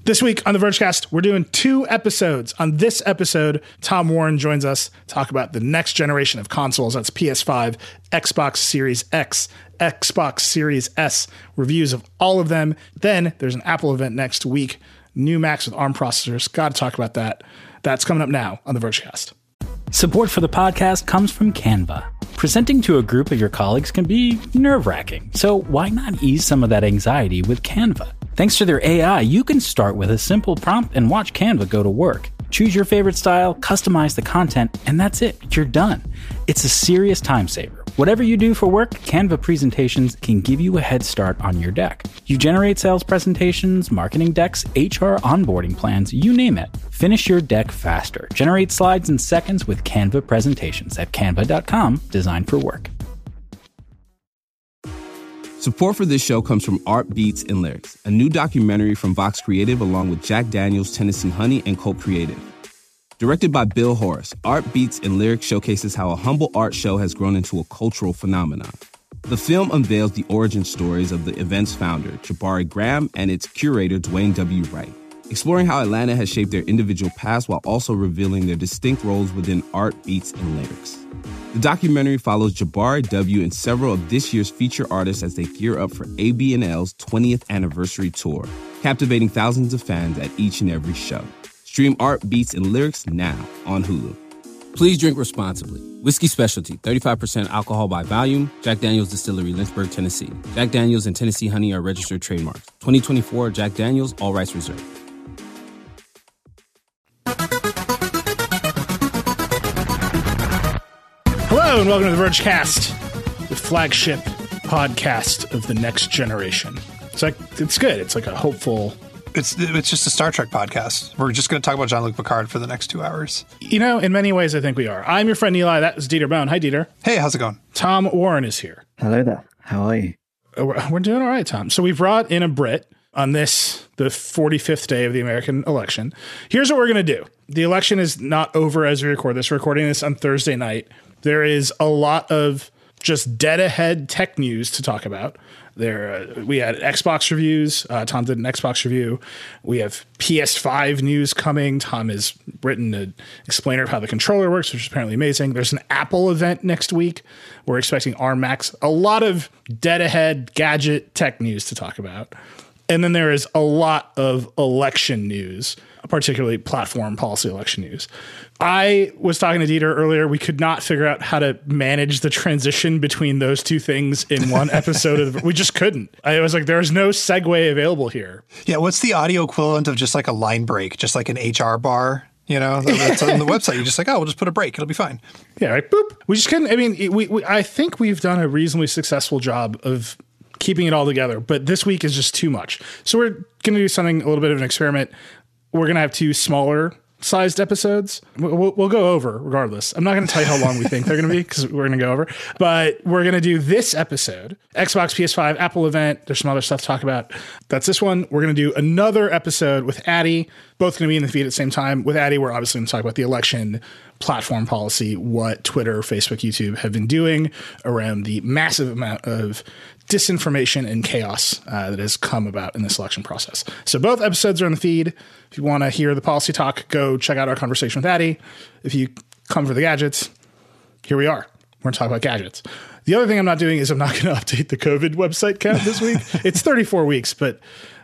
This week on the Vergecast, we're doing 2 episodes. On this episode, Tom Warren joins us to talk about the next generation of consoles. That's PS5, Xbox Series X, Xbox Series S, reviews of all of them. Then there's an Apple event next week, new Macs with ARM processors. Got to talk about that. That's coming up now on the Vergecast. Support for the podcast comes from Canva. Presenting to a group of your colleagues can be nerve-wracking, so why not ease some of that anxiety with Canva? Thanks to their AI, you can start with a simple prompt and watch Canva go to work. Choose your favorite style, customize the content, and that's it. You're done. It's a serious time saver. Whatever you do for work, Canva presentations can give you a head start on your deck. You generate sales presentations, marketing decks, HR onboarding plans, you name it. Finish your deck faster. Generate slides in seconds with Canva presentations at canva.com, designed for work. Support for this show comes from Art Beats and Lyrics, a new documentary from Vox Creative along with Jack Daniels, Tennessee Honey, and Colt Creative. Directed by Bill Horace, Art Beats and Lyrics showcases how a humble art show has grown into a cultural phenomenon. The film unveils the origin stories of the event's founder, Jabari Graham, and its curator, Dwayne W. Wright, exploring how Atlanta has shaped their individual paths while also revealing their distinct roles within Art Beats and Lyrics. The documentary follows Jabari W. and several of this year's feature artists as they gear up for AB&L's 20th anniversary tour, captivating thousands of fans at each and every show. Stream Art Beats and Lyrics now on Hulu. Please drink responsibly. Whiskey Specialty, 35% alcohol by volume. Jack Daniels Distillery, Lynchburg, Tennessee. Jack Daniels and Tennessee Honey are registered trademarks. 2024 Jack Daniels, all rights reserved. Hello and welcome to the Vergecast, the flagship podcast of the next generation. It's good. It's like a hopeful... It's just a Star Trek podcast. We're just going to talk about Jean-Luc Picard for the next 2 hours. You know, in many ways, I think we are. I'm your friend Eli. That is Dieter Bone. Hi, Dieter. Hey, how's it going? Tom Warren is here. Hello there. How are you? We're doing all right, Tom. So we brought in a Brit on this, the 45th day of the American election. Here's what we're going to do. The election is not over as we record this. We're recording this on Thursday night. There is a lot of just dead ahead tech news to talk about. We had Xbox reviews. Tom did an Xbox review. We have PS5 news coming. Tom has written an explainer of how the controller works, which is apparently amazing. There's an Apple event next week. We're expecting ARM Macs. A lot of dead ahead gadget tech news to talk about. And then there is a lot of election news, particularly platform policy election news. I was talking to Dieter earlier. We could not figure out how to manage the transition between those two things in one episode. We just couldn't. I was like, there's no segue available here. Yeah, what's the audio equivalent of just like a line break, just like an HR bar? You know, that's on the website. You're just like, oh, we'll just put a break. It'll be fine. Yeah, right. Boop. We just couldn't. I mean, I think we've done a reasonably successful job of keeping it all together, but this week is just too much. So we're going to do something, a little bit of an experiment. We're going to have 2 smaller sized episodes. We'll go over regardless. I'm not going to tell you how long we think they're going to be because we're going to go over, but we're going to do this episode, Xbox, PS5, Apple event. There's some other stuff to talk about. That's this one. We're going to do another episode with Addy, both going to be in the feed at the same time. With Addy, we're obviously going to talk about the election, platform policy, what Twitter, Facebook, YouTube have been doing around the massive amount of disinformation and chaos that has come about in this election process. So both episodes are in the feed. If you want to hear the policy talk, go check out our conversation with Addy. If you come for the gadgets, here we are. We're going to talk about gadgets. The other thing I'm not doing is I'm not going to update the COVID website count this week. It's 34 weeks, but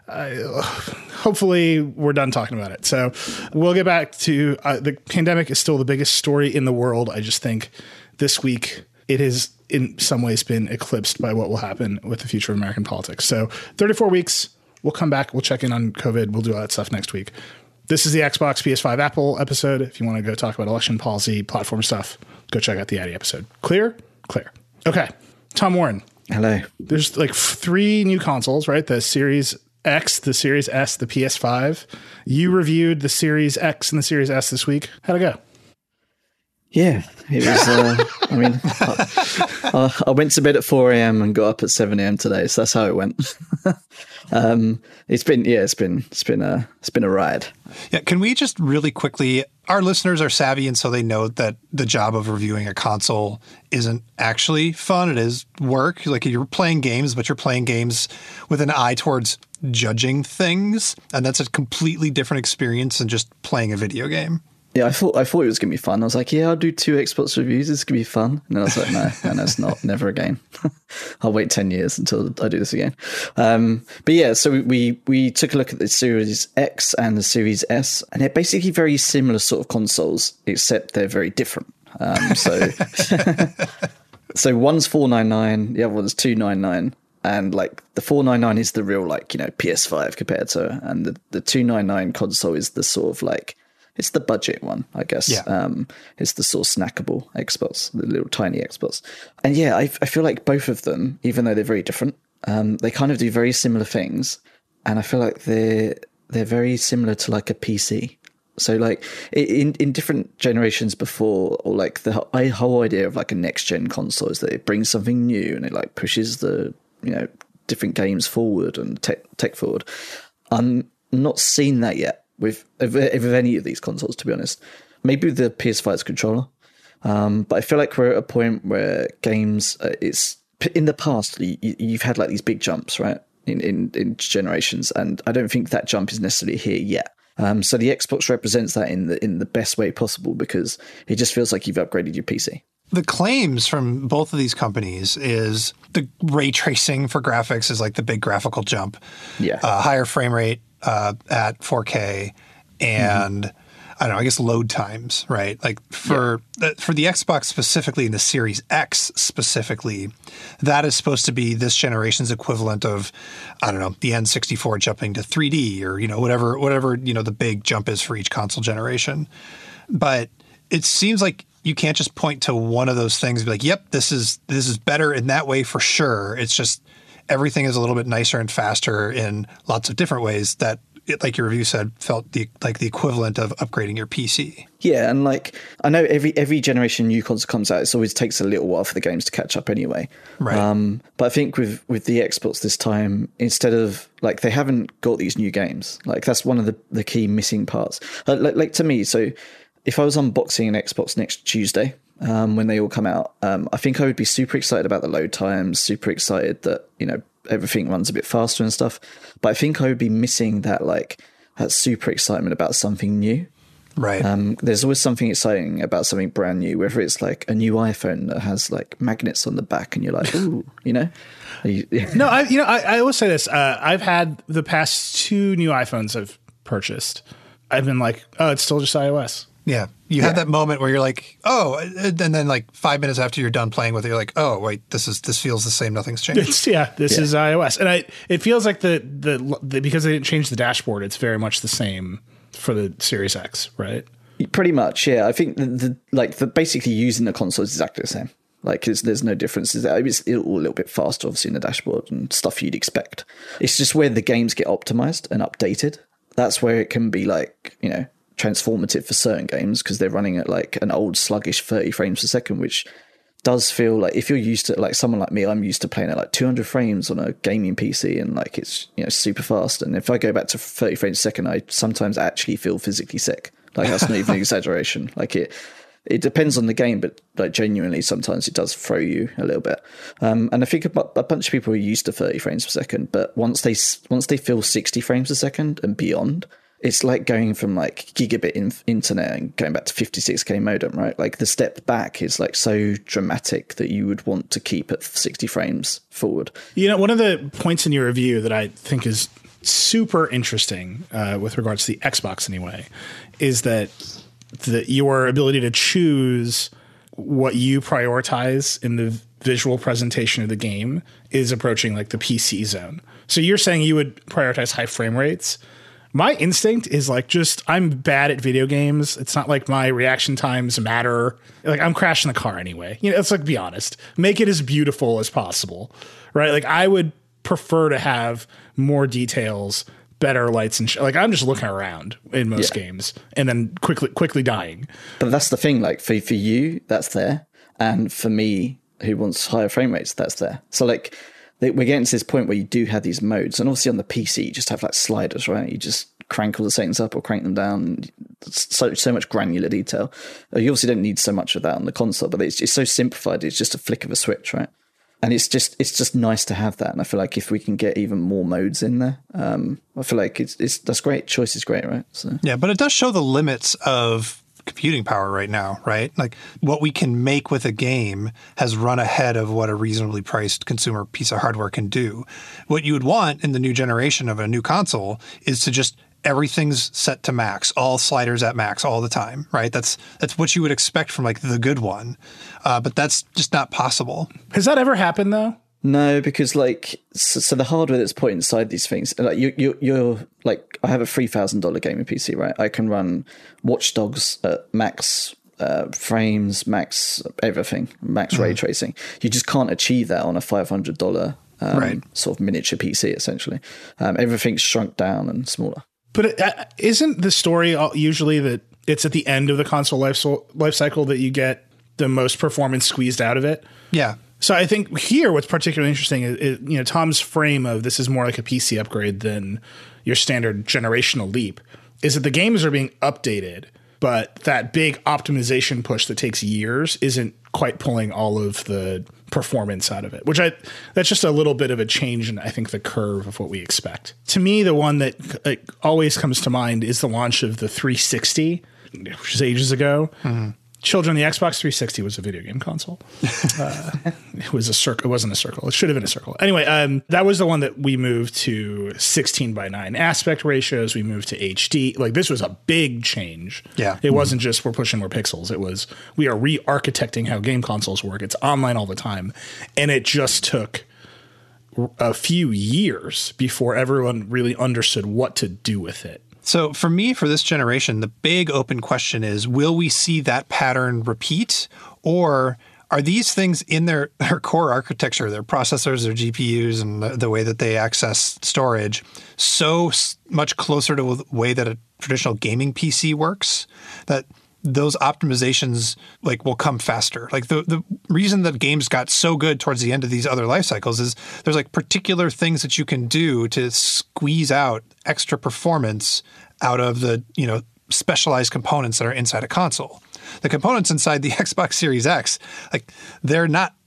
hopefully we're done talking about it. So we'll get back to the pandemic is still the biggest story in the world. I just think this week it has in some ways been eclipsed by what will happen with the future of American politics. So 34 weeks, we'll come back. We'll check in on COVID. We'll do all that stuff next week. This is the Xbox, PS5, Apple episode. If you want to go talk about election policy, platform stuff, go check out the Addy episode. Clear? Clear. Okay. Tom Warren. Hello. There's like 3 new consoles, right? The Series X, the Series S, the PS5. You reviewed the Series X and the Series S this week. How'd it go? Yeah, it was. I mean, I went to bed at 4 a.m. and got up at 7 a.m. today, so that's how it went. It's been a ride. Yeah, can we just really quickly? Our listeners are savvy, and so they know that the job of reviewing a console isn't actually fun. It is work. Like you're playing games, but you're playing games with an eye towards judging things, and that's a completely different experience than just playing a video game. Yeah, I thought it was gonna be fun. I was like, yeah, I'll do 2 Xbox reviews. It's gonna be fun. And then I was like, no, it's not. Never again. I'll wait 10 years until I do this again. But yeah, so we took a look at the Series X and the Series S, and they're basically very similar sort of consoles, except they're very different. So one's $499, the other one's $299. And like the $499 is the real PS5 compared to, and the $299 console is the sort of like, it's the budget one, I guess. Yeah. It's the sort of snackable Xbox, the little tiny Xbox. And yeah, I feel like both of them, even though they're very different, they kind of do very similar things. And I feel like they're very similar to like a PC. So like in different generations before, or like the whole idea of like a next gen console is that it brings something new and it like pushes the, different games forward and tech forward. I'm not seeing that yet with any of these consoles, to be honest. Maybe with the PS5's controller. But I feel like we're at a point where games, it's in the past, you've had like these big jumps, right? In generations. And I don't think that jump is necessarily here yet. So the Xbox represents that in the best way possible, because it just feels like you've upgraded your PC. The claims from both of these companies is the ray tracing for graphics is like the big graphical jump. Yeah. Higher frame rate at 4K and I don't know, I guess load times, right? Like for the Xbox specifically and the Series X specifically, that is supposed to be this generation's equivalent of, I don't know, the N64 jumping to 3D or, whatever, the big jump is for each console generation. But it seems like you can't just point to one of those things and be like, yep, this is better in that way for sure. It's just everything is a little bit nicer and faster in lots of different ways that, like your review said, felt like the equivalent of upgrading your PC. Yeah, and like I know every generation new console comes out, it always takes a little while for the games to catch up anyway. Right. But I think with the Xbox this time, instead of like they haven't got these new games, like that's one of the key missing parts. Like to me, so if I was unboxing an Xbox next Tuesday, when they all come out, I think I would be super excited about the load times, super excited that, everything runs a bit faster and stuff. But I think I would be missing that super excitement about something new. Right. There's always something exciting about something brand new, whether it's like a new iPhone that has like magnets on the back and you're like, ooh, No, I will say this. I've had the past 2 new iPhones I've purchased. I've been like, oh, it's still just iOS. Yeah. You have that moment where you're like, oh, and then like 5 minutes after you're done playing with it, you're like, oh, wait, this feels the same. Nothing's changed. This is iOS. And it feels like the because they didn't change the dashboard, it's very much the same for the Series X, right? Pretty much, yeah. I think the basically using the console is exactly the same. Like there's no difference. It's a little bit faster, obviously, in the dashboard and stuff you'd expect. It's just where the games get optimized and updated. That's where it can be like, transformative for certain games because they're running at like an old sluggish 30 frames per second, which does feel like if you're used to like someone like me, I'm used to playing at like 200 frames on a gaming PC and like it's super fast. And if I go back to 30 frames a second, I sometimes actually feel physically sick. Like that's not even an exaggeration. Like it depends on the game, but like genuinely sometimes it does throw you a little bit. And I think a bunch of people are used to 30 frames per second, but once they feel 60 frames a second and beyond, it's like going from like gigabit internet and going back to 56k modem, right? Like the step back is like so dramatic that you would want to keep at 60 frames forward. One of the points in your review that I think is super interesting with regards to the Xbox anyway, is that your ability to choose what you prioritize in the visual presentation of the game is approaching like the PC zone. So you're saying you would prioritize high frame rates. My instinct is like I'm bad at video games. It's not like my reaction times matter. Like I'm crashing the car anyway. It's like, be honest, make it as beautiful as possible, right? Like I would prefer to have more details better lights and like I'm just looking around in most games and then quickly dying. But that's the thing, like for you, that's there. And for me, who wants higher frame rates, that's there. So like we're getting to this point where you do have these modes. And obviously on the PC, you just have like sliders, right? You just crank all the settings up or crank them down. So much granular detail. You obviously don't need so much of that on the console, but it's so simplified. It's just a flick of a switch, right? And it's just nice to have that. And I feel like if we can get even more modes in there, I feel like that's great. Choice is great, right? So yeah, but it does show the limits of computing power right now, right? Like what we can make with a game has run ahead of what a reasonably priced consumer piece of hardware can do. What you would want in the new generation of a new console is to just everything's set to max, all sliders at max all the time, right? That's what you would expect from like the good one, but that's just not possible. Has that ever happened though? No, because like so the hardware that's put inside these things, like you're like I have a $3,000 gaming PC, right? I can run Watch Dogs at max frames, max everything, max ray tracing. You just can't achieve that on a $500 sort of miniature PC. Essentially, everything's shrunk down and smaller. But isn't the story usually that it's at the end of the console life cycle that you get the most performance squeezed out of it? Yeah. So I think here what's particularly interesting is Tom's frame of this is more like a PC upgrade than your standard generational leap, is that the games are being updated, but that big optimization push that takes years isn't quite pulling all of the performance out of it, that's just a little bit of a change in, I think, the curve of what we expect. To me, the one that always comes to mind is the launch of the 360, which is ages ago. Mm-hmm. Children, the Xbox 360 was a video game console. It was a circle. It wasn't a circle. It should have been a circle. Anyway, that was the one that we moved to 16:9 aspect ratios. We moved to HD. Like this was a big change. Yeah. It wasn't just we're pushing more pixels. It was we are re-architecting how game consoles work. It's online all the time. And it just took a few years before everyone really understood what to do with it. So for me, for this generation, the big open question is, will we see that pattern repeat? Or are these things in their core architecture, their processors, their GPUs, and the way that they access storage so much closer to the way that a traditional gaming PC works that those optimizations like will come faster? Like the reason that games got so good towards the end of these other life cycles is there's like particular things that you can do to squeeze out extra performance out of the, specialized components that are inside a console. The components inside the Xbox Series X, like they're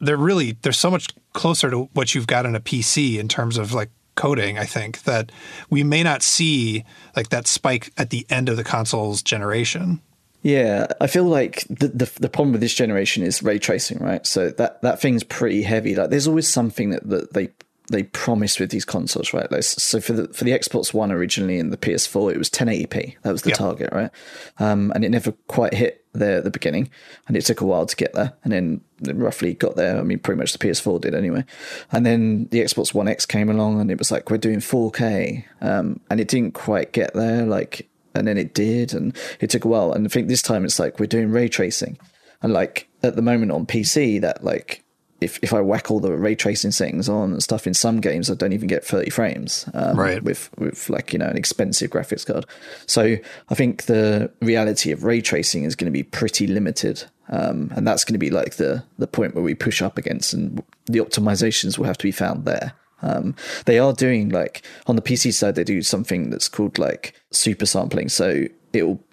so much closer to what you've got in a PC in terms of like coding, I think, that we may not see like that spike at the end of the console's generation. Yeah, I feel like the problem with this generation is ray tracing, right? So that thing's pretty heavy. Like, there's always something that they promise with these consoles, right? Like, so for the Xbox One originally and the PS4, it was 1080p. That was the target, right? And it never quite hit there at the beginning, and it took a while to get there, and then roughly got there. I mean, pretty much the PS4 did anyway. And then the Xbox One X came along, and it was like, we're doing 4K, and it didn't quite get there, like. And then it did, and it took a while. And I think this time it's like we're doing ray tracing. And like at the moment on PC, that like if I whack all the ray tracing settings on and stuff in some games, I don't even get 30 frames with like, an expensive graphics card. So I think the reality of ray tracing is going to be pretty limited. And that's going to be like the point where we push up against, and the optimizations will have to be found there. They are doing, like, on the PC side, they do something that's called like super sampling. So it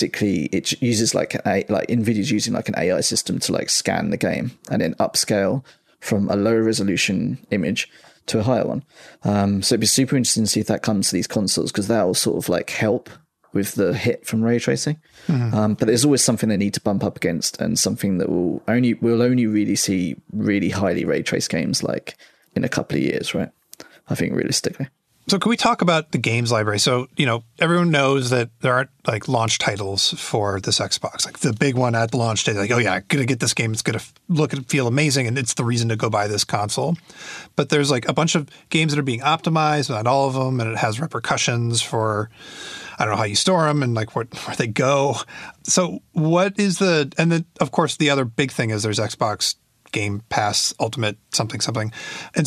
uses like NVIDIA's using like an AI system to like scan the game and then upscale from a lower resolution image to a higher one. So it'd be super interesting to see if that comes to these consoles, because that will sort of like help with the hit from ray tracing. Mm-hmm. But there's always something they need to bump up against, and something that we'll only really see really highly ray traced games like in a couple of years, right? I think realistically. So can we talk about the games library? So, everyone knows that there aren't like launch titles for this Xbox. Like the big one at the launch day, like, oh yeah, I'm going to get this game. It's going to look and feel amazing, and it's the reason to go buy this console. But there's like a bunch of games that are being optimized, not all of them, and it has repercussions for, I don't know how you store them and like where they go. So what is and then of course the other big thing is there's Xbox Game Pass Ultimate something. And so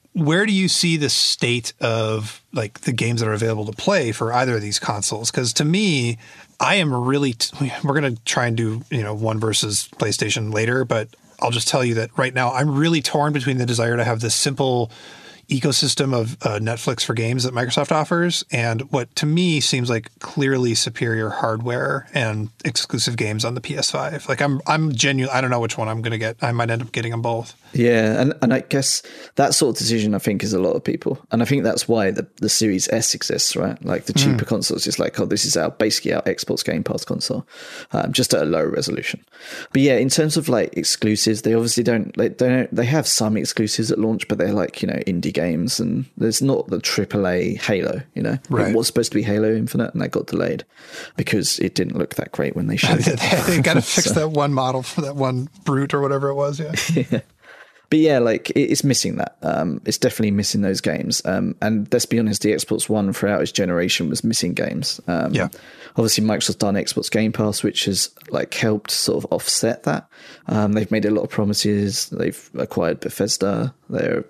where do you see the state of like the games that are available to play for either of these consoles? Because to me, I am really we're going to try and do, one versus PlayStation later, but I'll just tell you that right now I'm really torn between the desire to have this simple ecosystem of Netflix for games that Microsoft offers and what to me seems like clearly superior hardware and exclusive games on the PS5. Like I'm genuine. I don't know which one I'm going to get. I might end up getting them both. Yeah, and I guess that sort of decision, I think, is a lot of people. And I think that's why the Series S exists, right? Like the cheaper consoles, just like, this is basically our Xbox Game Pass console, just at a lower resolution. But yeah, in terms of like exclusives, they obviously they have some exclusives at launch, but they're like, indie games, and there's not the AAA Halo, Right. It was supposed to be Halo Infinite, and that got delayed because it didn't look that great when they showed it. They got to fix that one model for that one Brute or whatever it was, yeah. Yeah. But yeah, like it's missing that. It's definitely missing those games. And let's be honest, the Xbox One throughout its generation was missing games. Obviously, Microsoft's done Xbox Game Pass, which has like helped sort of offset that. They've made a lot of promises. They've acquired Bethesda. They're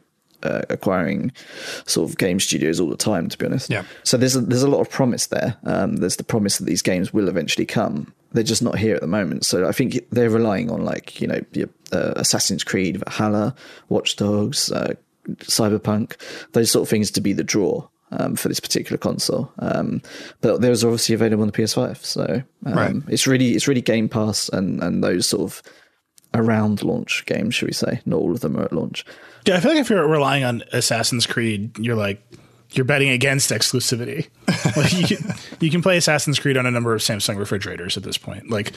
acquiring sort of game studios all the time, to be honest. Yeah. So there's a lot of promise there. There's the promise that these games will eventually come. They're just not here at the moment. So I think they're relying on like, your Assassin's Creed, Valhalla, Watch Dogs, Cyberpunk, those sort of things to be the draw for this particular console. But those are obviously available on the PS5. So right. It's really Game Pass and those sort of around launch games, should we say. Not all of them are at launch. Yeah, I feel like if you're relying on Assassin's Creed, you're betting against exclusivity. Like you can play Assassin's Creed on a number of Samsung refrigerators at this point. Like,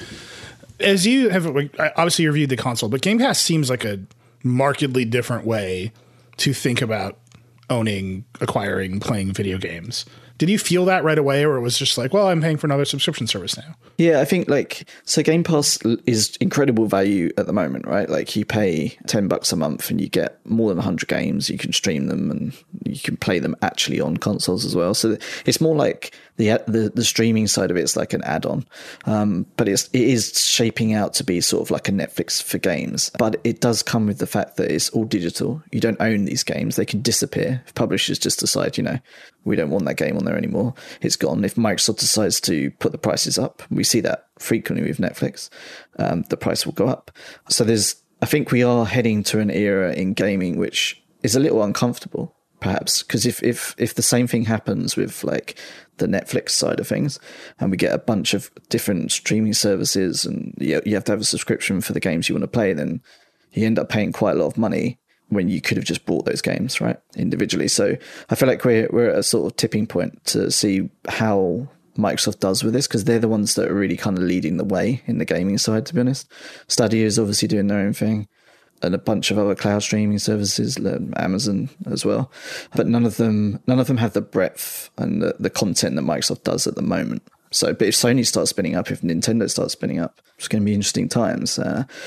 as you have obviously reviewed the console, but Game Pass seems like a markedly different way to think about owning, acquiring, playing video games. Did you feel that right away, or it was just like, well, I'm paying for another subscription service now? Yeah, I think so Game Pass is incredible value at the moment, right? Like you pay $10 a month and you get more than 100 games. You can stream them and you can play them actually on consoles as well. So it's more like the streaming side of it is like an add-on, but it is shaping out to be sort of like a Netflix for games. But it does come with the fact that it's all digital. You don't own these games; they can disappear if publishers just decide, we don't want that game on there anymore. It's gone. If Microsoft decides to put the prices up, we see that frequently with Netflix, the price will go up. So I think we are heading to an era in gaming which is a little uncomfortable, perhaps, because if the same thing happens with like the Netflix side of things, and we get a bunch of different streaming services, and you have to have a subscription for the games you want to play, then you end up paying quite a lot of money when you could have just bought those games, right, individually. So I feel like we're at a sort of tipping point to see how Microsoft does with this, because they're the ones that are really kind of leading the way in the gaming side, to be honest. Stadia is obviously doing their own thing, and a bunch of other cloud streaming services, Amazon as well. But none of them have the breadth and the content that Microsoft does at the moment. So, but if Sony starts spinning up, if Nintendo starts spinning up, it's going to be interesting times.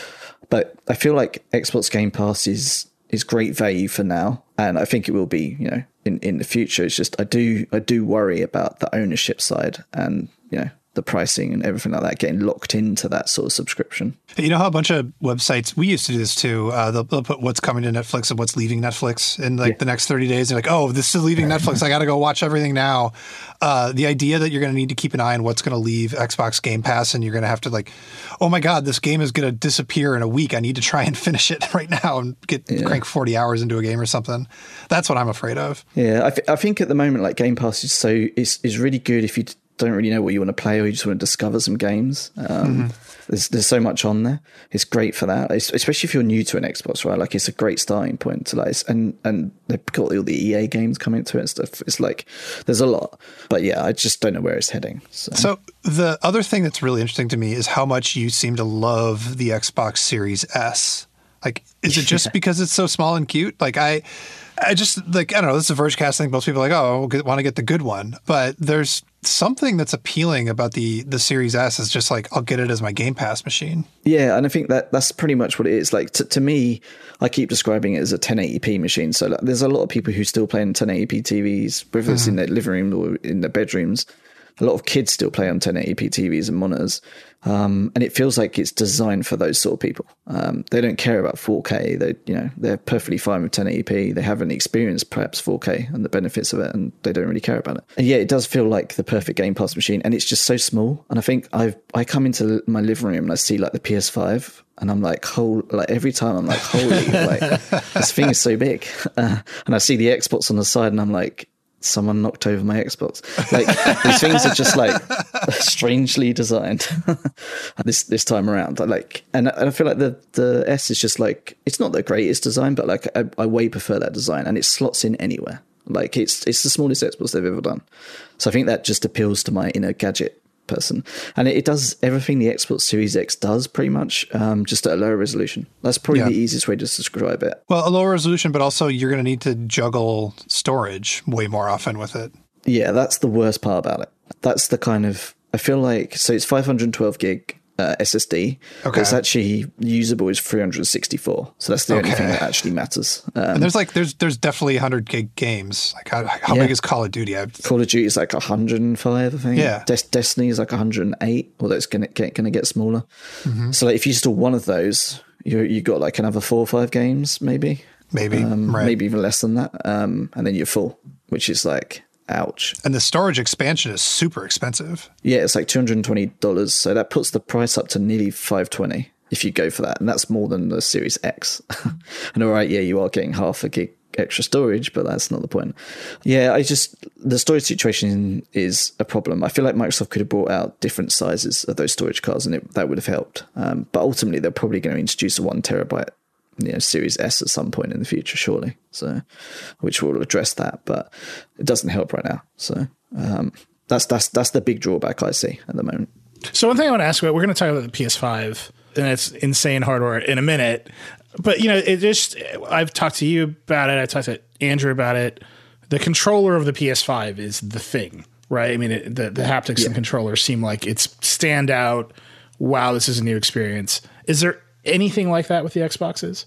But I feel like Xbox Game Pass is great value for now, and I think it will be, in the future. It's just I do worry about the ownership side and the pricing and everything like that, getting locked into that sort of subscription. You know how a bunch of websites, we used to do this too, they'll put what's coming to Netflix and what's leaving Netflix in the next 30 days. They're like, oh, this is leaving Netflix. I got to go watch everything now. The idea that you're going to need to keep an eye on what's going to leave Xbox Game Pass, and you're going to have to like, oh my God, this game is going to disappear in a week. I need to try and finish it right now and crank 40 hours into a game or something. That's what I'm afraid of. Yeah, I think at the moment, like Game Pass is really good if you don't really know what you want to play, or you just want to discover some games. There's so much on there. It's great for that, especially if you're new to an Xbox, right? Like it's a great starting point to like, and they've got all the EA games coming to it and stuff. It's like there's a lot, but yeah, I just don't know where it's heading. So the other thing that's really interesting to me is how much you seem to love the Xbox Series S. Like, is it just because it's so small and cute? Like I just like, I don't know, this is a Vergecast thing. Most people are like, oh, I want to get the good one. But there's something that's appealing about the Series S is just like, I'll get it as my Game Pass machine. Yeah, and I think that's pretty much what it is. Like to me, I keep describing it as a 1080p machine. So like, there's a lot of people who still play in 1080p TVs, whether it's in their living room or in their bedrooms. A lot of kids still play on 1080p TVs and monitors. And it feels like it's designed for those sort of people. They don't care about 4K. They're perfectly fine with 1080p. They haven't experienced perhaps 4K and the benefits of it, and they don't really care about it. And yeah, it does feel like the perfect Game Pass machine, and it's just so small. And I think I come into my living room and I see like the PS5, and I'm like, every time I'm like, holy, like this thing is so big. And I see the Xbox on the side, and I'm like, someone knocked over my Xbox. Like these things are just like strangely designed this time around. And I feel like the S is just like, it's not the greatest design, but like I way prefer that design, and it slots in anywhere. Like it's the smallest Xbox they've ever done. So I think that just appeals to my inner gadget person, and it does everything the Xbox Series X does pretty much, just at a lower resolution. That's probably the easiest way to describe it. Well, a lower resolution, but also you're going to need to juggle storage way more often with it. Yeah, that's the worst part about it. That's the kind of, I feel like, so it's 512 gig SSD. Okay. It's actually usable as 364. So that's the only thing that actually matters. And there's definitely 100 gig games. Like how big is Call of Duty? Call of Duty is like 105, I think. Yeah. Destiny is like 108, although it's going to get smaller. Mm-hmm. So like if you install one of those, you got like another 4 or 5 games, maybe. Right. Maybe even less than that. And then you're full, which is like, ouch. And the storage expansion is super expensive. Yeah, it's like $220. So that puts the price up to nearly $520 if you go for that. And that's more than the Series X. And all right, yeah, you are getting half a gig extra storage, but that's not the point. Yeah, the storage situation is a problem. I feel like Microsoft could have brought out different sizes of those storage cards, and that would have helped. But ultimately, they're probably going to introduce a 1 terabyte Series S at some point in the future, surely. So, which will address that, but it doesn't help right now. So, that's the big drawback I see at the moment. So, one thing I want to ask about, we're going to talk about the PS5 and its insane hardware in a minute, but I've talked to you about it. I talked to Andrew about it. The controller of the PS5 is the thing, right? I mean, the haptics and controllers seem like it's standout. Wow, this is a new experience. Is there anything like that with the Xboxes?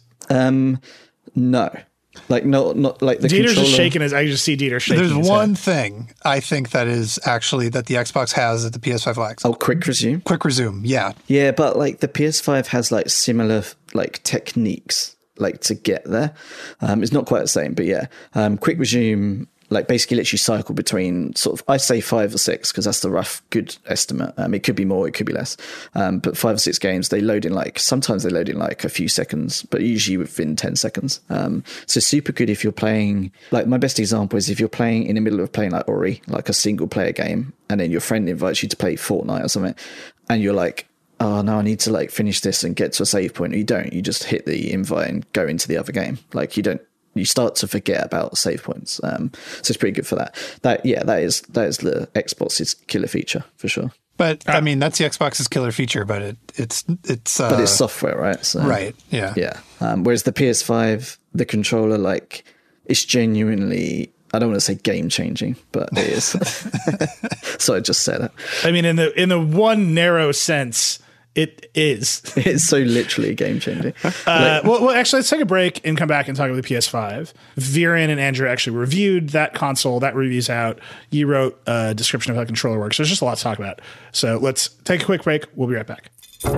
No, like not like the Dieter's controller. Just shaking his. I just see Dieter shaking. There's one thing I think that is actually that the Xbox has that the PS5 lacks. Oh, quick resume. Quick resume, yeah. Yeah, but like the PS5 has like similar like techniques like to get there. It's not quite the same, but yeah, quick resume. Like basically lets you cycle between sort of, I say 5 or 6 because that's the rough good estimate. It could be more, it could be less. But 5 or 6 games, sometimes they load in like a few seconds, but usually within 10 seconds. So super good if you're playing, like my best example is if you're playing in the middle of playing like Ori, like a single player game, and then your friend invites you to play Fortnite or something, and you're like, oh no, I need to like finish this and get to a save point. Or you don't, you just hit the invite and go into the other game. Like you start to forget about save points. So it's pretty good for that. That is the Xbox's killer feature for sure. But I mean, that's the Xbox's killer feature, but it's but it's software, right? So, right. Yeah. Yeah. Whereas the PS5, the controller, like it's genuinely, I don't want to say game changing, but it is. So I just said it. I mean, in the one narrow sense, it is. It's so literally game changing. Well, actually, let's take a break and come back and talk about the PS5. Viren and Andrew actually reviewed that console. That review's out. You wrote a description of how the controller works. There's just a lot to talk about. So let's take a quick break. We'll be right back.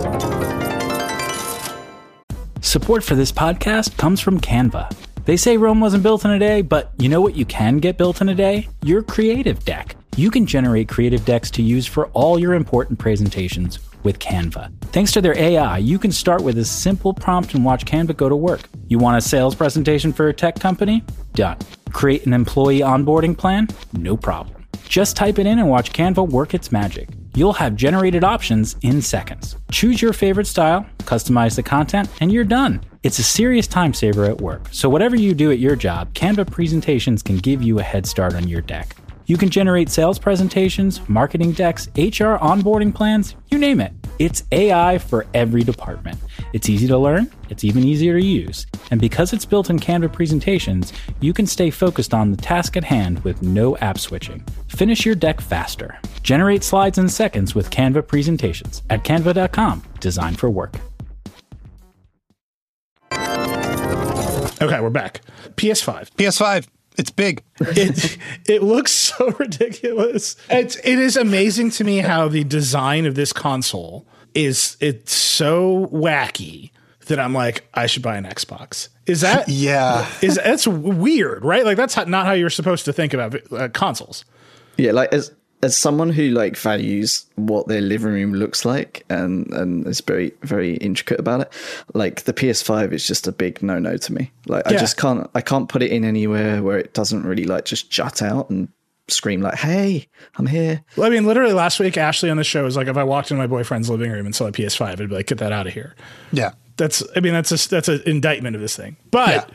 Support for this podcast comes from Canva. They say Rome wasn't built in a day, but you know what you can get built in a day? Your creative deck. You can generate creative decks to use for all your important presentations with Canva. Thanks to their AI, you can start with a simple prompt and watch Canva go to work. You want a sales presentation for a tech company? Done. Create an employee onboarding plan? No problem. Just type it in and watch Canva work its magic. You'll have generated options in seconds. Choose your favorite style, customize the content, and you're done. It's a serious time saver at work. So whatever you do at your job, Canva presentations can give you a head start on your deck. You can generate sales presentations, marketing decks, HR onboarding plans, you name it. It's AI for every department. It's easy to learn, it's even easier to use. And because it's built in Canva presentations, you can stay focused on the task at hand with no app switching. Finish your deck faster. Generate slides in seconds with Canva presentations at canva.com, designed for work. Okay, we're back. PS5. It's big. It looks so ridiculous. It is amazing to me how the design of this console it's so wacky that I'm like, I should buy an Xbox. Is that that's weird, right? Like that's not how you're supposed to think about consoles. Yeah, like as someone who like values what their living room looks like and is very, very intricate about it, like the PS5 is just a big no-no to me. Like I can't put it in anywhere where it doesn't really like just jut out and scream like, hey, I'm here. Well, I mean, literally last week, Ashley on the show was like, if I walked into my boyfriend's living room and saw a PS5, I'd be like, get that out of here. Yeah. That's an indictment of this thing. But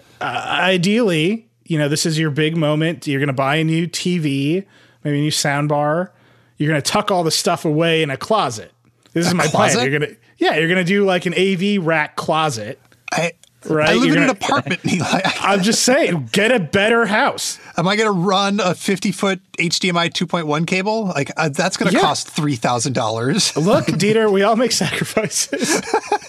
ideally, this is your big moment. You're going to buy a new TV, maybe a new sound bar. You're going to tuck all the stuff away in a closet. This is my plan. You're going to do like an AV rack closet. Right? I live in an apartment, Eli. I'm just saying, get a better house. Am I going to run a 50-foot HDMI 2.1 cable? Like that's going to cost $3,000. Look, Dieter, we all make sacrifices.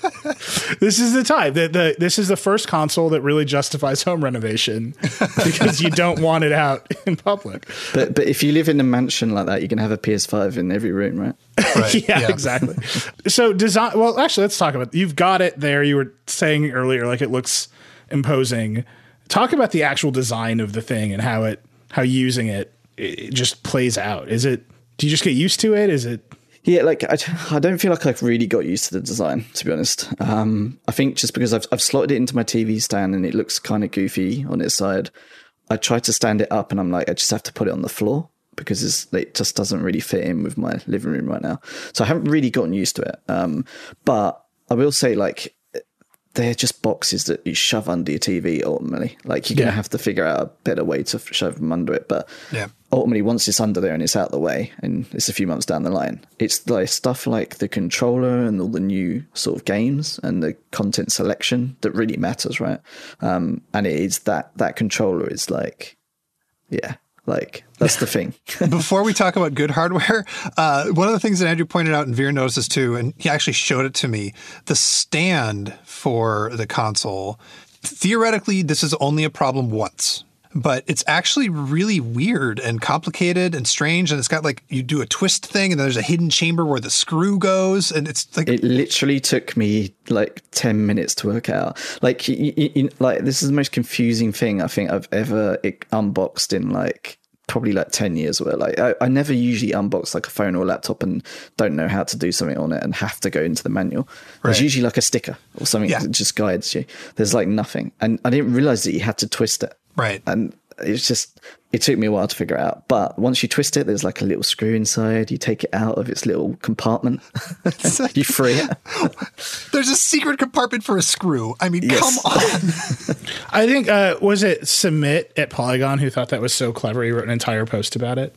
This is the time. This is the first console that really justifies home renovation because you don't want it out in public. But if you live in a mansion like that, you can have a PS5 in every room, right? Right. yeah, exactly. So design. Well, actually, let's talk about it. You've got it there. You were saying earlier, like it looks imposing. Talk about the actual design of the thing and how using it just plays out. Do you just get used to it? Is it? Yeah, like I don't feel like I've really got used to the design, to be honest. I think just because I've slotted it into my TV stand and it looks kind of goofy on its side. I try to stand it up and I'm like, I just have to put it on the floor because it just doesn't really fit in with my living room right now. So I haven't really gotten used to it. But I will say, like, they're just boxes that you shove under your TV ultimately. Like, you're going to have to figure out a better way to shove them under it. But ultimately, once it's under there and it's out of the way and it's a few months down the line, it's like stuff like the controller and all the new sort of games and the content selection that really matters, right? And it is that controller is like, like, that's the thing. Before we talk about good hardware, one of the things that Andrew pointed out and Veer notices too, and he actually showed it to me, the stand for the console, theoretically, this is only a problem once. But it's actually really weird and complicated and strange. And it's got like, you do a twist thing and then there's a hidden chamber where the screw goes. And it's like, it literally took me like 10 minutes to work out. Like, like this is the most confusing thing I think I've ever unboxed in like probably like 10 years. Where like, I never usually unbox like a phone or a laptop and don't know how to do something on it and have to go into the manual. There's usually like a sticker or something that just guides you. There's like nothing. And I didn't realize that you had to twist it. Right. And it's just, it took me a while to figure it out. But once you twist it, there's like a little screw inside. You take it out of its little compartment. You free it. There's a secret compartment for a screw. I mean, come on. I think, was it Submit at Polygon who thought that was so clever? He wrote an entire post about it.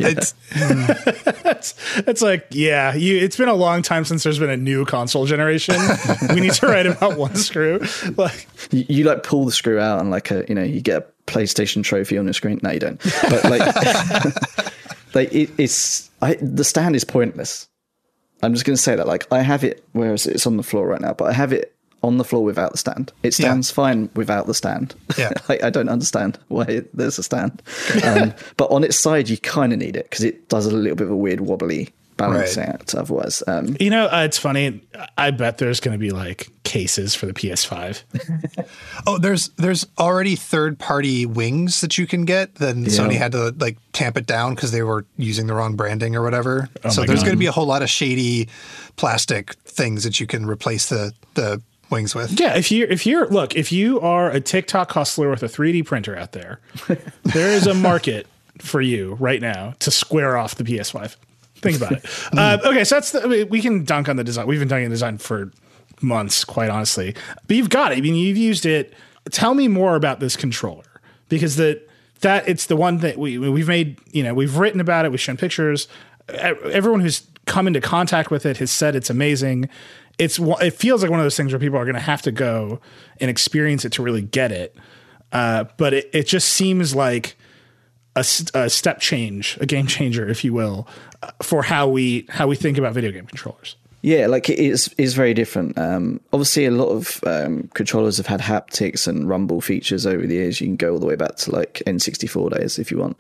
It's like, it's been a long time since there's been a new console generation. We need to write about one screw. Like, you like pull the screw out and like you get a PlayStation trophy on your screen. No, you don't. But like, like the stand is pointless. I'm just going to say that. Like, I have it, where is it? It's on the floor right now, but I have it on the floor without the stand. It stands fine without the stand. Yeah. Like, I don't understand why there's a stand. But on its side, you kind of need it because it does a little bit of a weird wobbly balancing act otherwise. It's funny. I bet there's going to be like cases for the PS5. Oh, there's already third-party wings that you can get. Then Sony had to like tamp it down because they were using the wrong branding or whatever. So there's going to be a whole lot of shady plastic things that you can replace the wings with. Yeah, if you are a TikTok hustler with a 3D printer out there, there is a market for you right now to square off the PS5. Think about it. Okay, so we can dunk on the design. We've been dunking on the design for months, quite honestly. But you've got it. I mean, you've used it. Tell me more about this controller, because that it's the one that we've made. We've written about it. We've shown pictures. Everyone who's come into contact with it has said it's amazing. It feels like one of those things where people are going to have to go and experience it to really get it. But it just seems like a step change, a game changer, if you will, for how we think about video game controllers. Yeah, like it is very different. Obviously, a lot of controllers have had haptics and rumble features over the years. You can go all the way back to like N64 days if you want.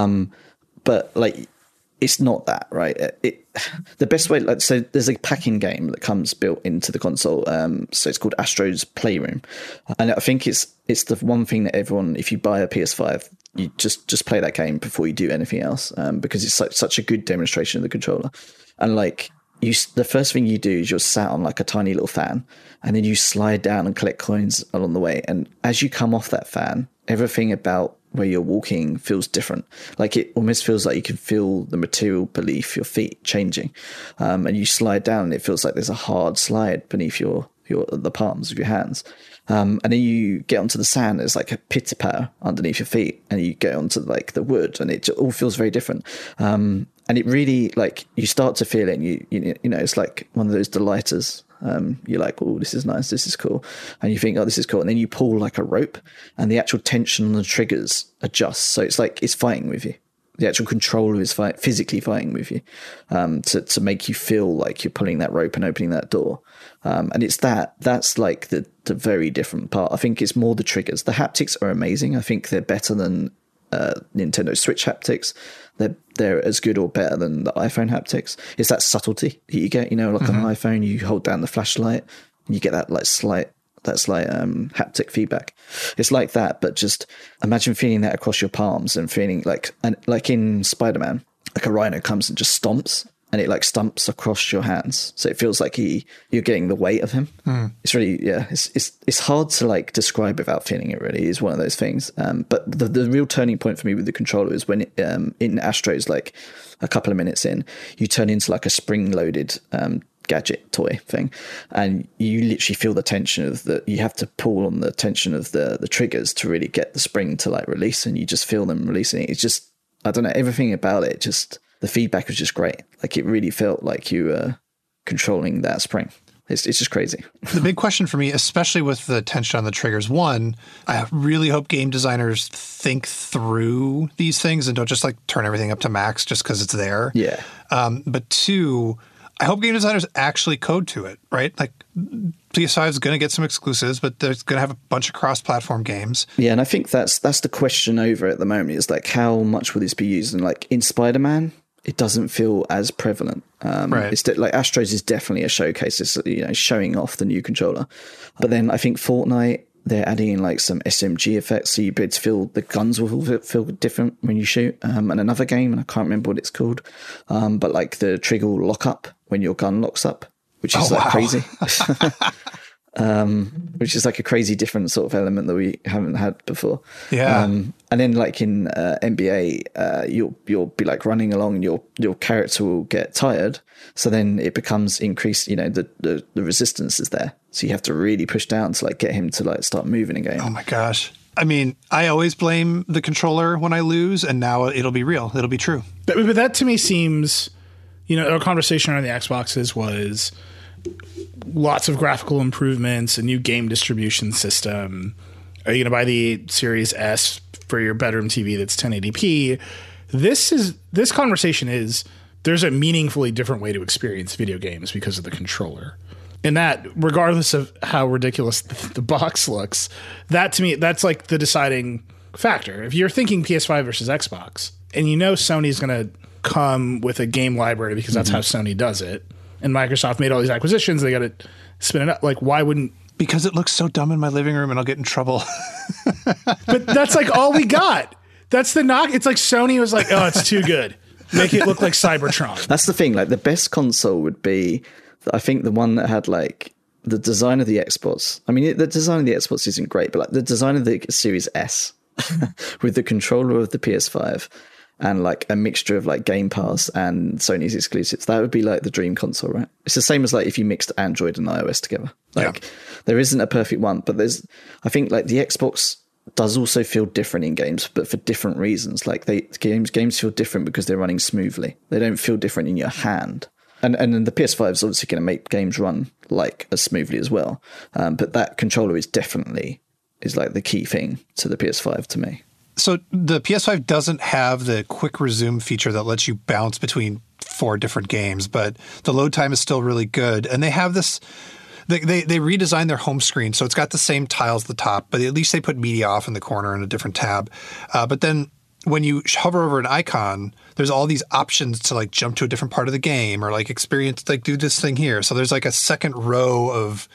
But like, it's not that, right? The best way, like, so there's a packing game that comes built into the console. So it's called Astro's Playroom, and I think it's the one thing that everyone, if you buy a PS5, you just play that game before you do anything else, because it's such a good demonstration of the controller. And like, the first thing you do is you're sat on like a tiny little fan, and then you slide down and collect coins along the way. And as you come off that fan, everything about where you're walking feels different. Like, it almost feels like you can feel the material beneath your feet changing. And you slide down and it feels like there's a hard slide beneath the palms of your hands. And then you get onto the sand, there's like a pitter patter underneath your feet, and you get onto like the wood, and it all feels very different. And it really, like, you start to feel it, and you know, it's like one of those delighters. You're like, oh, this is nice, this is cool, and you think, oh, this is cool, and then you pull like a rope, and the actual tension on the triggers adjusts, so it's like it's fighting with you. The actual controller is physically fighting with you, to make you feel like you're pulling that rope and opening that door. And it's that's like the very different part. I think it's more the triggers. The haptics are amazing. I think they're better than Nintendo Switch haptics. They're as good or better than the iPhone haptics. It's that subtlety that you get, you know, like on an iPhone, you hold down the flashlight and you get that like slight haptic feedback. It's like that, but just imagine feeling that across your palms and feeling like in Spider-Man, like a rhino comes and just stomps, and it like stumps across your hands, so it feels like you're getting the weight of him. It's really, it's hard to like describe without feeling it. Really is one of those things. But the real turning point for me with the controller is when in Astro's, like a couple of minutes in, you turn into like a spring-loaded gadget toy thing, and you literally feel the tension of you have to pull on the tension of the triggers to really get the spring to like release, and you just feel them releasing it. It's just, I don't know, everything about it, just the feedback was just great. Like, it really felt like you were controlling that spring. It's just crazy. The big question for me, especially with the tension on the triggers, one, I really hope game designers think through these things and don't just like turn everything up to max just because it's there. Yeah. But two, I hope game designers actually code to it, right? Like, PS5 is going to get some exclusives, but there's going to have a bunch of cross-platform games. Yeah, and I think that's the question over at the moment, is like, how much will this be used? And like in Spider-Man, it doesn't feel as prevalent. Right. It's like Astro's is definitely a showcase. It's, you know, showing off the new controller. But then I think Fortnite, they're adding in like some SMG effects, so you'll be able to feel the guns will feel different when you shoot. And another game, and I can't remember what it's called, but like the trigger will lock up when your gun locks up, which is crazy. Which is like a crazy different sort of element that we haven't had before. Yeah. And then like in NBA, you'll be like running along, and your character will get tired. So then it becomes increased, you know, the resistance is there. So you have to really push down to like get him to like start moving again. Oh my gosh. I mean, I always blame the controller when I lose, and now it'll be real. It'll be true. But that to me seems, you know, our conversation around the Xboxes was lots of graphical improvements, a new game distribution system. Are you going to buy the Series S for your bedroom TV that's 1080p? This conversation is, there's a meaningfully different way to experience video games because of the controller. And that, regardless of how ridiculous the box looks, that to me, that's like the deciding factor. If you're thinking PS5 versus Xbox, and you know Sony's going to come with a game library because that's how Sony does it, and Microsoft made all these acquisitions, they got to spin it up. Like, why wouldn't... Because it looks so dumb in my living room and I'll get in trouble. But that's like all we got. That's the knock. It's like Sony was like, oh, it's too good. Make it look like Cybertron. That's the thing. Like, the best console would be, I think, the one that had like the design of the Xbox. I mean, the design of the Xbox isn't great, but like the design of the Series S with the controller of the PS5 and like a mixture of like Game Pass and Sony's exclusives, that would be like the dream console, right? It's the same as like if you mixed Android and iOS together. Like, there isn't a perfect one, but I think like the Xbox does also feel different in games, but for different reasons. Like, games feel different because they're running smoothly. They don't feel different in your hand. And then the PS5 is obviously going to make games run like as smoothly as well. But that controller is like the key thing to the PS5 to me. So the PS5 doesn't have the quick resume feature that lets you bounce between 4 different games, but the load time is still really good. And they have this, they redesigned their home screen. So it's got the same tiles at the top, but at least they put media off in the corner in a different tab. But then when you hover over an icon, there's all these options to like jump to a different part of the game or like experience, like do this thing here. So there's like a second row of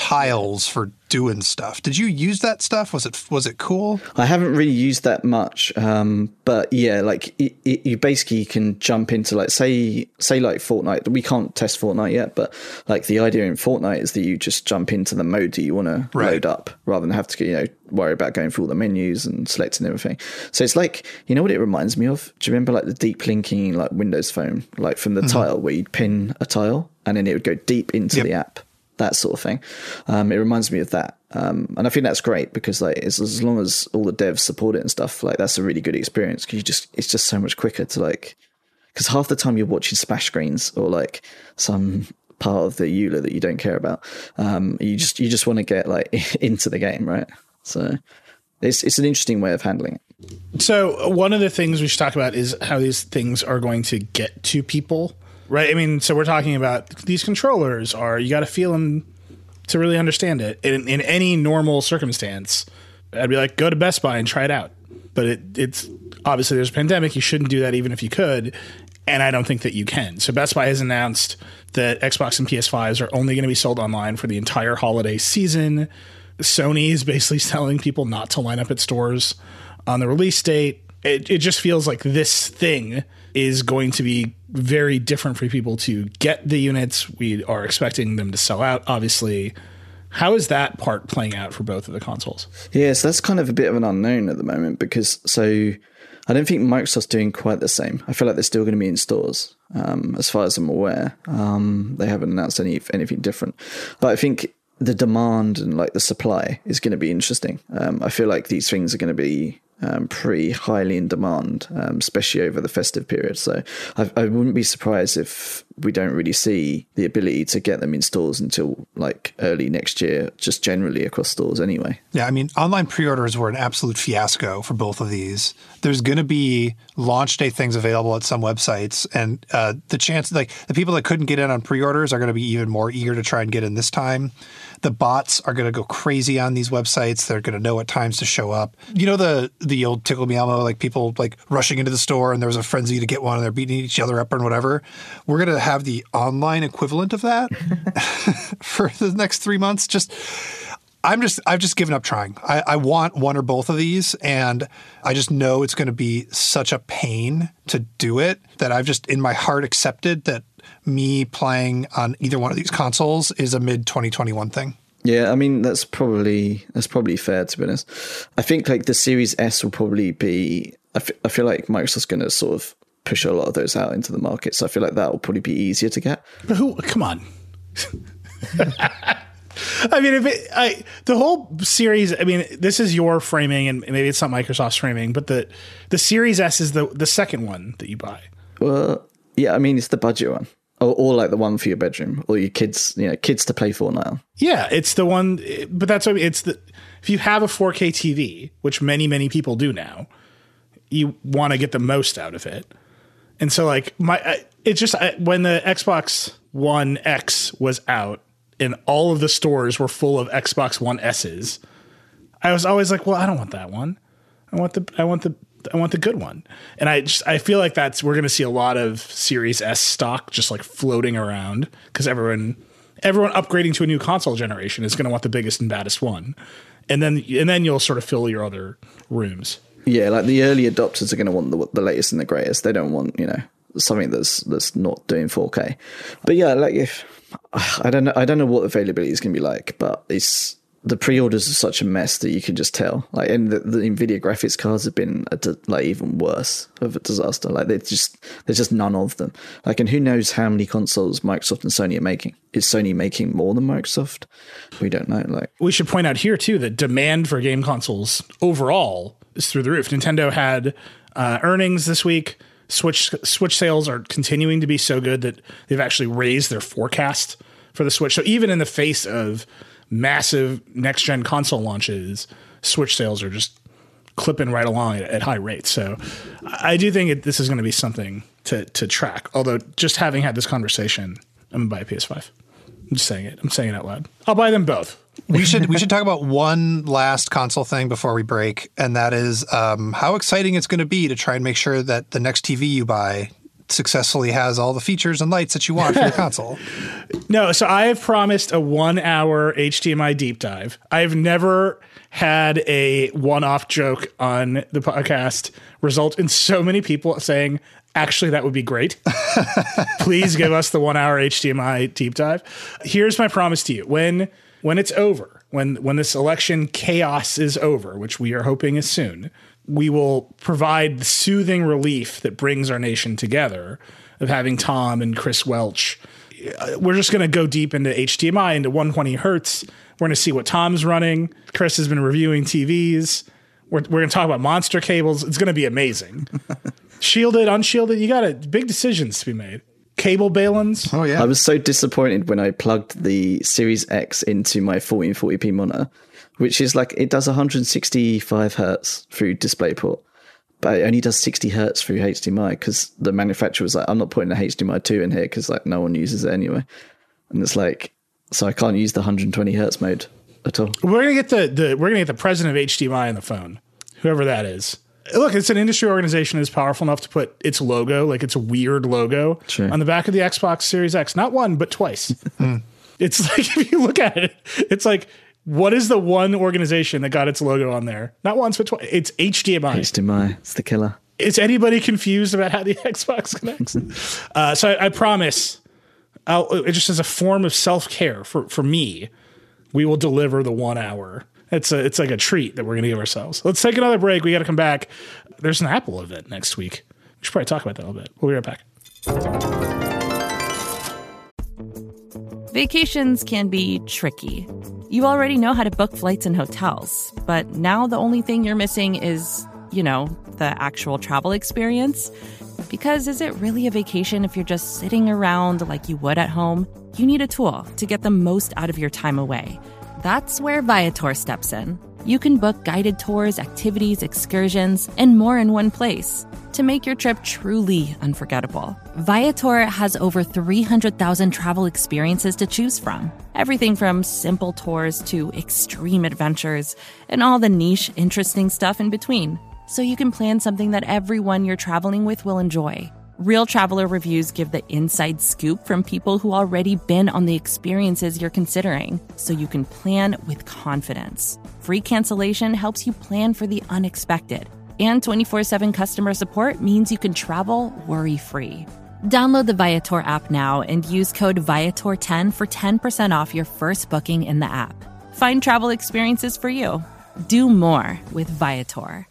tiles for doing stuff. Did you use that stuff? Was it cool? I haven't really used that much, but yeah, like you basically can jump into like say like Fortnite. We can't test Fortnite yet, but like the idea in Fortnite is that you just jump into the mode that you want to load up rather than have to worry about going through all the menus and selecting everything. So it's like, you know what it reminds me of? Do you remember like the deep linking like Windows Phone, like from the tile where you'd pin a tile and then it would go deep into the app? That sort of thing. It reminds me of that. And I think that's great because like as long as all the devs support it and stuff, like that's a really good experience because it's just so much quicker to like, because half the time you're watching splash screens or like some part of the EULA that you don't care about. You just want to get like into the game, right? So it's an interesting way of handling it. So one of the things we should talk about is how these things are going to get to people. Right. I mean, so we're talking about these controllers you got to feel them to really understand it. In any normal circumstance, I'd be like, go to Best Buy and try it out. But it's obviously there's a pandemic. You shouldn't do that even if you could. And I don't think that you can. So Best Buy has announced that Xbox and PS5s are only going to be sold online for the entire holiday season. Sony is basically telling people not to line up at stores on the release date. It just feels like this thing is going to be very different for people to get the units. We are expecting them to sell out, obviously. How is that part playing out for both of the consoles? Yeah, so that's kind of a bit of an unknown at the moment because I don't think Microsoft's doing quite the same. I feel like they're still going to be in stores, as far as I'm aware. They haven't announced anything different. But I think the demand and like the supply is going to be interesting. I feel like these things are going to be pretty highly in demand, especially over the festive period. So I wouldn't be surprised if we don't really see the ability to get them in stores until like early next year, just generally across stores anyway. Yeah, I mean, online pre-orders were an absolute fiasco for both of these. There's going to be launch day things available at some websites, and the chance, like the people that couldn't get in on pre-orders are going to be even more eager to try and get in this time. The bots are going to go crazy on these websites. They're going to know what times to show up. You know, the old Tickle Me Elmo, like people like rushing into the store and there was a frenzy to get one and they're beating each other up and whatever. We're going to have the online equivalent of that for the next 3 months. I've just given up trying. I want one or both of these, and I just know it's going to be such a pain to do it that I've just in my heart accepted that me playing on either one of these consoles is a mid-2021 thing. Yeah, I mean, that's probably fair, to be honest. I think like the Series S will probably be, I feel like Microsoft's going to sort of push a lot of those out into the market. So I feel like that will probably be easier to get. But come on. I mean, the whole series, I mean, this is your framing and maybe it's not Microsoft's framing, but the Series S is the second one that you buy. Well, yeah, I mean, it's the budget one. Or like the one for your bedroom or your kids, kids to play Fortnite on. Yeah, it's the one, but that's what I mean. If you have a 4K TV, which many, many people do now, you want to get the most out of it. And so like when the Xbox One X was out and all of the stores were full of Xbox One S's, I was always like, well, I don't want that one. I want the good one. And I feel like we're going to see a lot of Series S stock just like floating around because everyone upgrading to a new console generation is going to want the biggest and baddest one. And then you'll sort of fill your other rooms. Yeah, like the early adopters are going to want the latest and the greatest. They don't want, something that's not doing 4K. But yeah, like I don't know what availability is going to be like, but the pre-orders are such a mess that you can just tell. Like, and the NVIDIA graphics cards have been even worse of a disaster. Like, there's just none of them. Like, and who knows how many consoles Microsoft and Sony are making? Is Sony making more than Microsoft? We don't know. Like, we should point out here too that demand for game consoles overall is through the roof. Nintendo had earnings this week. Switch sales are continuing to be so good that they've actually raised their forecast for the Switch. So even in the face of massive next-gen console launches, Switch sales are just clipping right along at high rates. So I do think this is going to be something to track. Although just having had this conversation, I'm going to buy a PS5. I'm just saying it. I'm saying it out loud. I'll buy them both. We should talk about one last console thing before we break, and that is how exciting it's going to be to try and make sure that the next TV you buy successfully has all the features and lights that you want for your console. No, so I have promised a 1 hour HDMI deep dive. I've never had a one-off joke on the podcast result in so many people saying, actually, that would be great. Please give us the 1 hour HDMI deep dive. Here's my promise to you. When it's over, when this election chaos is over, which we are hoping is soon, we will provide the soothing relief that brings our nation together of having Tom and Chris Welch. We're just going to go deep into HDMI, into 120 hertz. We're going to see what Tom's running. Chris has been reviewing TVs. We're going to talk about monster cables. It's going to be amazing. Shielded, unshielded, you got big decisions to be made. Cable balance. Oh, yeah. I was so disappointed when I plugged the Series X into my 1440p monitor, which is like, it does 165 hertz through DisplayPort, but it only does 60 hertz through HDMI because the manufacturer was like, I'm not putting a HDMI 2 in here because like no one uses it anyway. And it's like, so I can't use the 120 hertz mode at all. We're gonna get the president of HDMI on the phone, whoever that is. Look, it's an industry organization that's powerful enough to put its logo, like its weird logo, on the back of the Xbox Series X. Not one, but twice. It's like, if you look at it, it's like, what is the one organization that got its logo on there? Not once, but twice. It's HDMI. HDMI, it's the killer. Is anybody confused about how the Xbox connects? So I promise, it just as a form of self-care for me, we will deliver the 1 hour. It's like a treat that we're going to give ourselves. Let's take another break. We got to come back. There's an Apple event next week. We should probably talk about that a little bit. We'll be right back. Vacations can be tricky. You already know how to book flights and hotels, but now the only thing you're missing is, the actual travel experience. Because is it really a vacation if you're just sitting around like you would at home? You need a tool to get the most out of your time away. That's where Viator steps in. You can book guided tours, activities, excursions, and more in one place to make your trip truly unforgettable. Viator has over 300,000 travel experiences to choose from. Everything from simple tours to extreme adventures and all the niche, interesting stuff in between. So you can plan something that everyone you're traveling with will enjoy. Real traveler reviews give the inside scoop from people who already been on the experiences you're considering, so you can plan with confidence. Free cancellation helps you plan for the unexpected. And 24/7 customer support means you can travel worry-free. Download the Viator app now and use code Viator10 for 10% off your first booking in the app. Find travel experiences for you. Do more with Viator.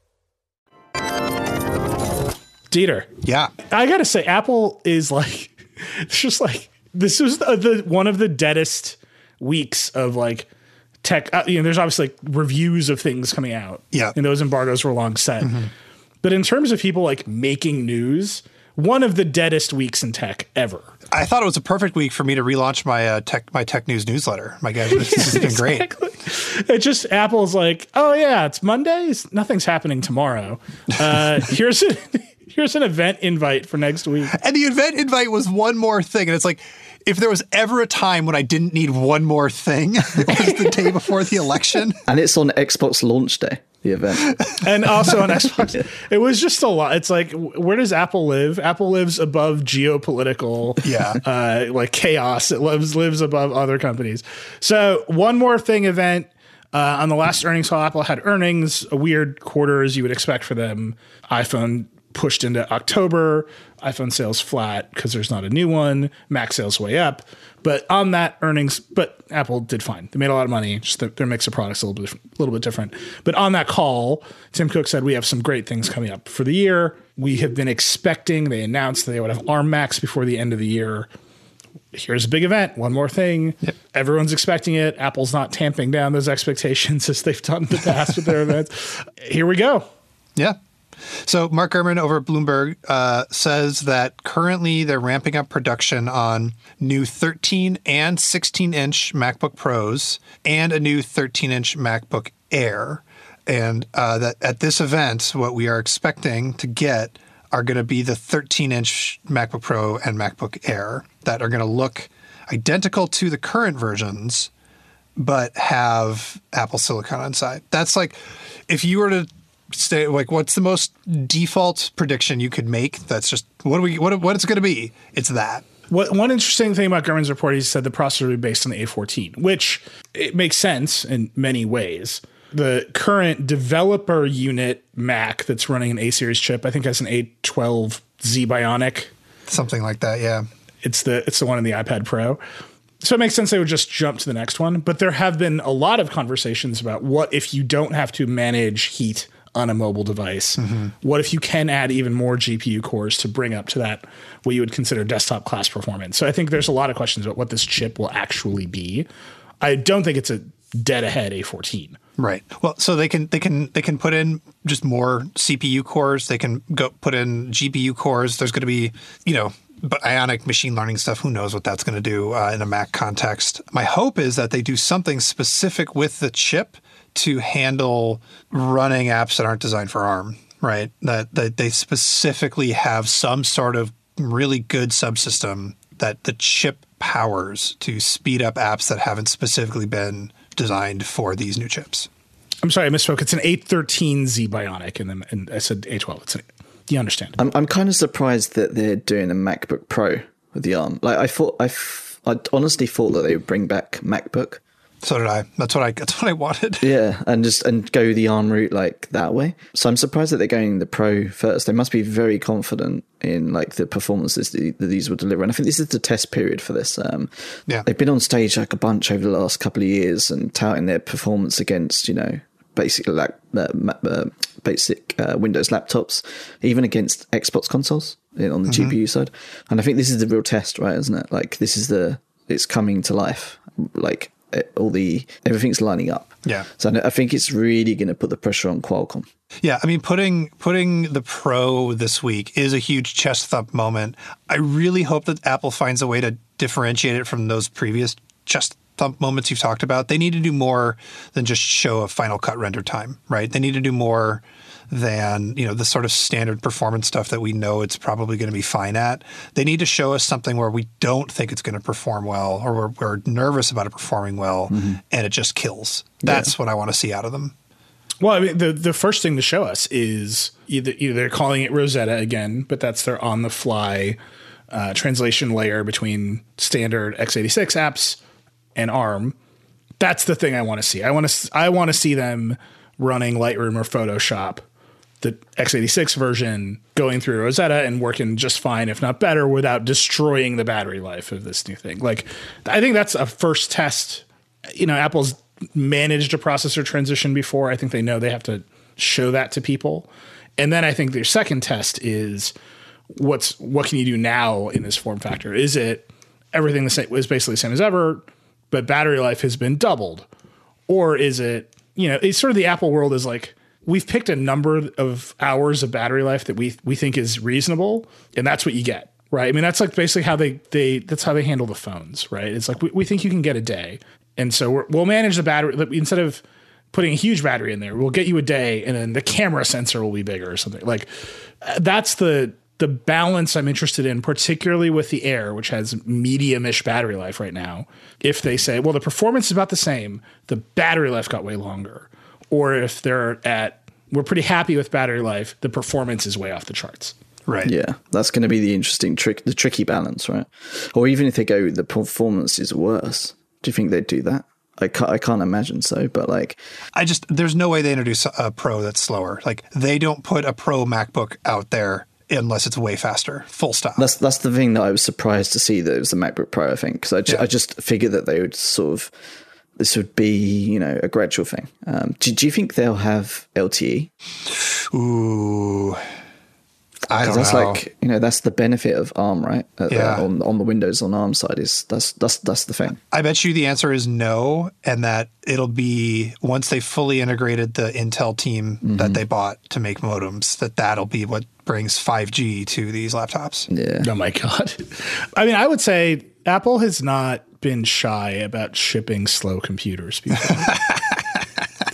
Dieter. Yeah. I got to say, Apple is like, it's just like, this was the one of the deadest weeks of like tech. There's obviously like reviews of things coming out. Yeah. And those embargoes were long set. Mm-hmm. But in terms of people like making news, one of the deadest weeks in tech ever. I thought it was a perfect week for me to relaunch my tech news newsletter. My guys, this has been great. It just, Apple's like, oh yeah, it's Monday. Nothing's happening tomorrow. Here's an event invite for next week. And the event invite was one more thing. And it's like, if there was ever a time when I didn't need one more thing, it was the day before the election. And it's on Xbox launch day, the event. And also on Xbox. It was just a lot. It's like, where does Apple live? Apple lives above geopolitical like chaos. It lives above other companies. So one more thing event. On the last earnings call, Apple had earnings, a weird quarter as you would expect for them. iPhone pushed into October, iPhone sales flat because there's not a new one, Mac sales way up. But on that earnings, but Apple did fine. They made a lot of money, just their mix of products a little bit different. But on that call, Tim Cook said, we have some great things coming up for the year. We have been expecting, they announced that they would have ARM Macs before the end of the year. Here's a big event, one more thing. Yep. Everyone's expecting it. Apple's not tamping down those expectations as they've done in the past with their events. Here we go. Yeah. So Mark Gurman over at Bloomberg says that currently they're ramping up production on new 13 and 16-inch MacBook Pros and a new 13-inch MacBook Air. And that at this event, what we are expecting to get are going to be the 13-inch MacBook Pro and MacBook Air that are going to look identical to the current versions, but have Apple Silicon inside. That's like, if you were to say, like, what's the most default prediction you could make? That's just what it's going to be. It's that. One interesting thing about Gurman's report, he said the processor would be based on the A14, which it makes sense in many ways. The current developer unit Mac that's running an A-series chip, I think has an A12Z Bionic. Something like that, yeah. It's the one in the iPad Pro. So it makes sense they would just jump to the next one. But there have been a lot of conversations about what if you don't have to manage heat on a mobile device? Mm-hmm. What if you can add even more GPU cores to bring up to that, what you would consider desktop class performance? So I think there's a lot of questions about what this chip will actually be. I don't think it's a dead ahead A14. Right. Well, so they can put in just more CPU cores. They can go put in GPU cores. There's going to be, but Ionic machine learning stuff. Who knows what that's going to do in a Mac context? My hope is that they do something specific with the chip to handle running apps that aren't designed for ARM. Right. That they specifically have some sort of really good subsystem that the chip powers to speed up apps that haven't specifically been designed for these new chips. I'm sorry, I misspoke. It's an A13Z Bionic, and I said A12. Do you understand? I'm kind of surprised that they're doing a MacBook Pro with the ARM. Like I honestly thought that they would bring back MacBook. So did I. That's what I wanted. Yeah, and go the ARM route like that way. So I'm surprised that they're going the Pro first. They must be very confident in like the performances that these will deliver. And I think this is the test period for this. They've been on stage like a bunch over the last couple of years and touting their performance against basic Windows laptops, even against Xbox consoles on the GPU side. And I think this is the real test, right? Isn't it? Like this is it's coming to life. Like everything's lining up. Yeah. So I think it's really going to put the pressure on Qualcomm. Yeah. I mean, putting the Pro this week is a huge chest thump moment. I really hope that Apple finds a way to differentiate it from those previous chest thump moments you've talked about. They need to do more than just show a Final Cut render time, right? They need to do more than, the sort of standard performance stuff that we know it's probably going to be fine at. They need to show us something where we don't think it's going to perform well, or we're nervous about it performing well, and it just kills. That's what I want to see out of them. Well, I mean, the first thing to show us is either they're calling it Rosetta again, but that's their on-the-fly translation layer between standard x86 apps and ARM. That's the thing I want to see. I want to see them running Lightroom or Photoshop, the x86 version, going through Rosetta and working just fine, if not better, without destroying the battery life of this new thing. Like, I think that's a first test. Apple's managed a processor transition before. I think they know they have to show that to people. And then I think their second test is what can you do now in this form factor? Is it everything the same, was basically the same as ever, but battery life has been doubled? Or is it, it's sort of the Apple world is like, we've picked a number of hours of battery life that we think is reasonable, and that's what you get, right? I mean, that's like basically how that's how they handle the phones, right? It's like, we think you can get a day. And so we'll manage the battery. Instead of putting a huge battery in there, we'll get you a day, and then the camera sensor will be bigger or something. Like, that's the balance I'm interested in, particularly with the Air, which has medium-ish battery life right now. If they say, well, the performance is about the same, the battery life got way longer. Or if we're pretty happy with battery life, the performance is way off the charts. Right. Yeah, that's going to be the interesting the tricky balance, right? Or even if they go, the performance is worse. Do you think they'd do that? I can't imagine so, but there's no way they introduce a Pro that's slower. Like, they don't put a Pro MacBook out there unless it's way faster. Full stop. That's the thing that I was surprised to see that it was the MacBook Pro, I think, because I just figured that they would sort of, this would be, a gradual thing. Do you think they'll have LTE? Ooh, I don't know. That's like, that's the benefit of ARM, right? On the Windows on ARM side is that's the thing. I bet you the answer is no, and that it'll be once they fully integrated the Intel team that they bought to make modems, that'll be what brings 5G to these laptops. Yeah. Oh my God. I mean, I would say Apple has not been shy about shipping slow computers before.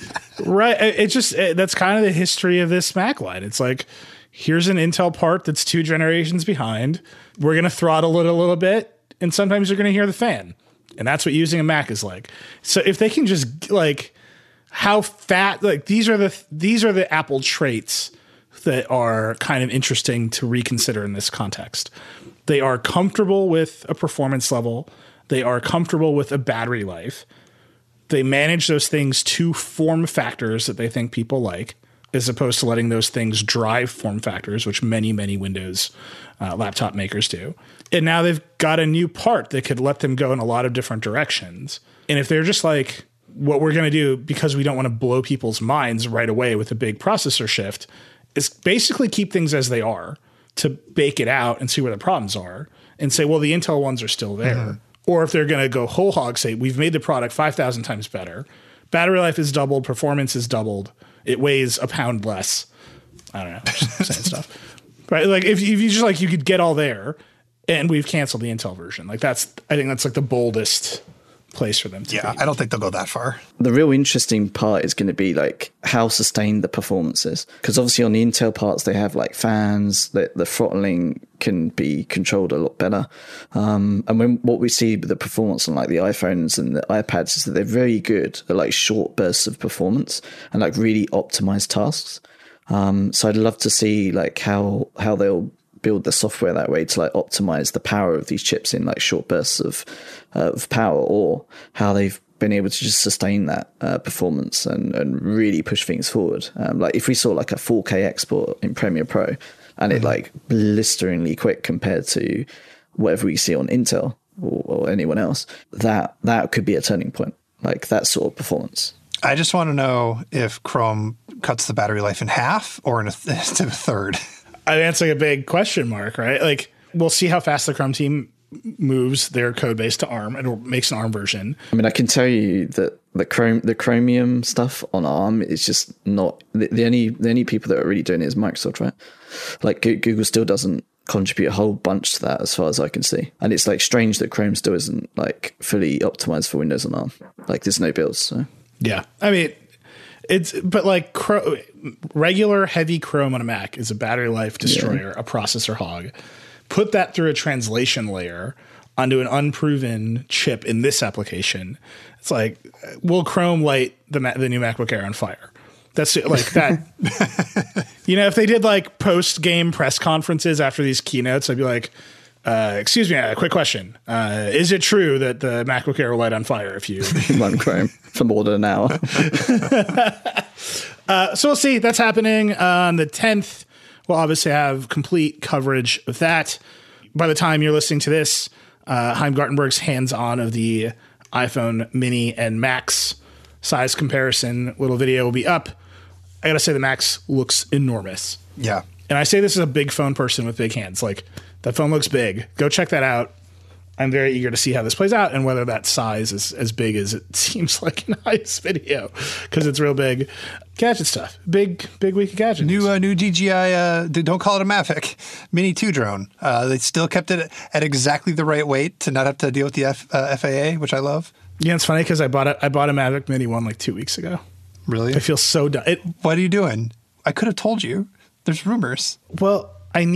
Right. That's kind of the history of this Mac line. It's like, here's an Intel part that's 2 generations behind. We're going to throttle it a little bit. And sometimes you're going to hear the fan. And that's what using a Mac is like. So if they can just like how fat, like these are the Apple traits that are kind of interesting to reconsider in this context. They are comfortable with a performance level. They are comfortable with a battery life. They manage those things to form factors that they think people like, as opposed to letting those things drive form factors, which many, many Windows laptop makers do. And now they've got a new part that could let them go in a lot of different directions. And if they're just like, what we're going to do, because we don't want to blow people's minds right away with a big processor shift, is basically keep things as they are, to bake it out and see where the problems are and say, well, the Intel ones are still there. Mm-hmm. Or if they're going to go whole hog, say, we've made the product 5,000 times better. Battery life is doubled. Performance is doubled. It weighs a pound less. I don't know. Just saying stuff. Right. Like if you just like, you could get all there and we've canceled the Intel version. Like I think that's like the boldest place for them to be. I don't think they'll go that far. The real interesting part is going to be like how sustained the performance is, because obviously on the Intel parts they have like fans that the throttling can be controlled a lot better, and what we see with the performance on like the iPhones and the iPads is that they're very good at like short bursts of performance and like really optimized tasks. So I'd love to see like how they'll build the software that way to like optimize the power of these chips in like short bursts of power, or how they've been able to just sustain that performance and really push things forward. Like if we saw like a 4K export in Premiere Pro and it like blisteringly quick compared to whatever we see on Intel or anyone else, that could be a turning point, like that sort of performance. I just want to know if Chrome cuts the battery life in half or to a third. That's like a big question mark, right? Like we'll see how fast the Chrome team moves their code base to ARM and makes an ARM version. I mean, I can tell you that the Chromium stuff on ARM is just not the only people that are really doing it is Microsoft, right? Like Google still doesn't contribute a whole bunch to that as far as I can see. And it's like strange that Chrome still isn't like fully optimized for Windows on ARM. Like there's no builds. So. Yeah. I mean, but like regular heavy Chrome on a Mac is a battery life destroyer, a processor hog. Put that through a translation layer onto an unproven chip in this application. It's like, will Chrome light the new MacBook Air on fire? That's like that. If they did like post-game press conferences after these keynotes, I'd be like, excuse me, a quick question. Is it true that the MacBook Air will light on fire if you run Chrome for more than an hour? So we'll see. That's happening on the 10th. We'll obviously have complete coverage of that. By the time you're listening to this, Chaim Gartenberg's hands-on of the iPhone Mini and Max size comparison little video will be up. I got to say the Max looks enormous. Yeah. And I say this as a big phone person with big hands. Like, that phone looks big. Go check that out. I'm very eager to see how this plays out and whether that size is as big as it seems like in Chaim's video, because it's real big. Gadget stuff. Big week of gadgets. New DJI, don't call it a Mavic, Mini 2 drone. They still kept it at exactly the right weight to not have to deal with the FAA, which I love. Yeah, it's funny because I bought a Mavic Mini 1 like 2 weeks ago. Really? I feel so dumb. What are you doing? I could have told you. There's rumors. Well,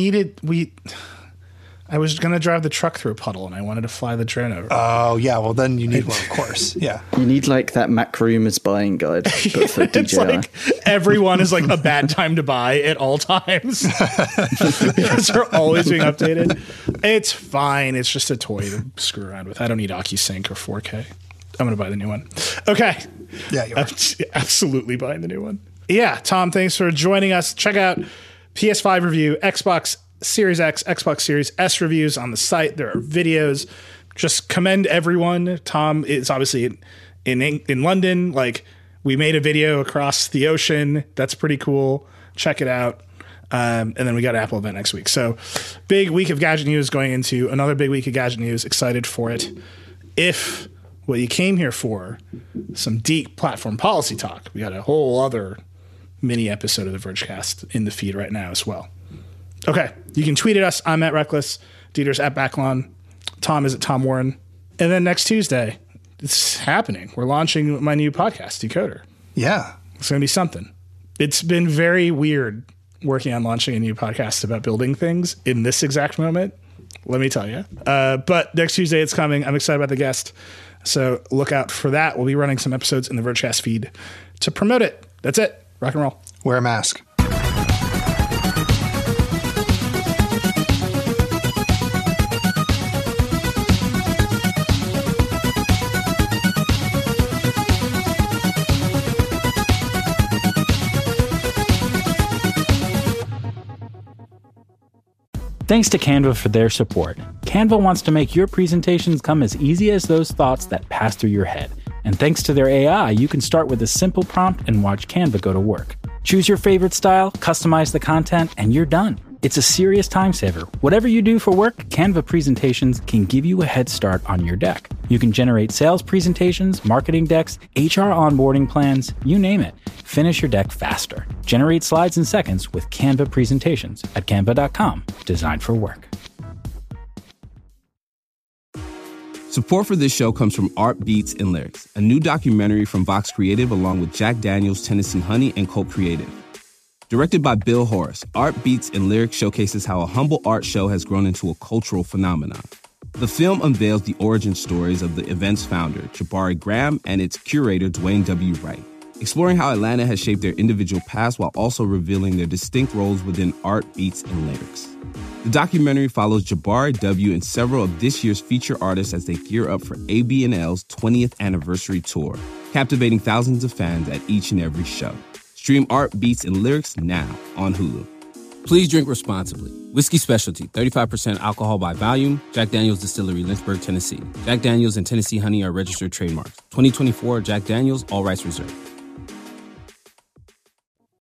I was going to drive the truck through a puddle and I wanted to fly the drone over. Oh, yeah. Well, then you need one, of course. Yeah. You need like that Mac rumors buying guide, but for DJI. It's like everyone is like a bad time to buy at all times because they're always being updated. It's fine. It's just a toy to screw around with. I don't need OcuSync or 4K. I'm going to buy the new one. Okay. Yeah, you are. I'm absolutely buying the new one. Yeah. Tom, thanks for joining us. Check out PS5 review, Xbox Series X, Xbox Series S reviews on the site. There are videos. Just commend everyone. Tom is obviously in London. Like, we made a video across the ocean. That's pretty cool. Check it out. And then we got an Apple event next week. So big week of gadget news going into another big week of gadget news. Excited for it. If what you came here for, some deep platform policy talk, we got a whole other mini episode of the Vergecast in the feed right now as well. Okay, you can tweet at us. I'm at Reckless. Dieter's at Backlon. Tom is at Tom Warren. And then next Tuesday, it's happening. We're launching my new podcast, Decoder. Yeah. It's going to be something. It's been very weird working on launching a new podcast about building things in this exact moment, let me tell you. But next Tuesday it's coming. I'm excited about the guest. So look out for that. We'll be running some episodes in the Vergecast feed to promote it. That's it. Rock and roll. Wear a mask. Thanks to Canva for their support. Canva wants to make your presentations come as easy as those thoughts that pass through your head. And thanks to their AI, you can start with a simple prompt and watch Canva go to work. Choose your favorite style, customize the content, and you're done. It's a serious time saver. Whatever you do for work, Canva presentations can give you a head start on your deck. You can generate sales presentations, marketing decks, HR onboarding plans, you name it. Finish your deck faster. Generate slides in seconds with Canva presentations at canva.com. Designed for work. Support for this show comes from Art Beats and Lyrics, a new documentary from Vox Creative along with Jack Daniels, Tennessee Honey, and Colt Creative. Directed by Bill Horace, Art Beats and Lyrics showcases how a humble art show has grown into a cultural phenomenon. The film unveils the origin stories of the event's founder, Jabari Graham, and its curator, Dwayne W. Wright, exploring how Atlanta has shaped their individual paths while also revealing their distinct roles within Art Beats and Lyrics. The documentary follows Jabari W. and several of this year's feature artists as they gear up for AB&L's 20th anniversary tour, captivating thousands of fans at each and every show. Stream Art Beats and Lyrics now on Hulu. Please drink responsibly. Whiskey Specialty, 35% alcohol by volume. Jack Daniel's Distillery, Lynchburg, Tennessee. Jack Daniel's and Tennessee Honey are registered trademarks. 2024 Jack Daniel's, all rights reserved.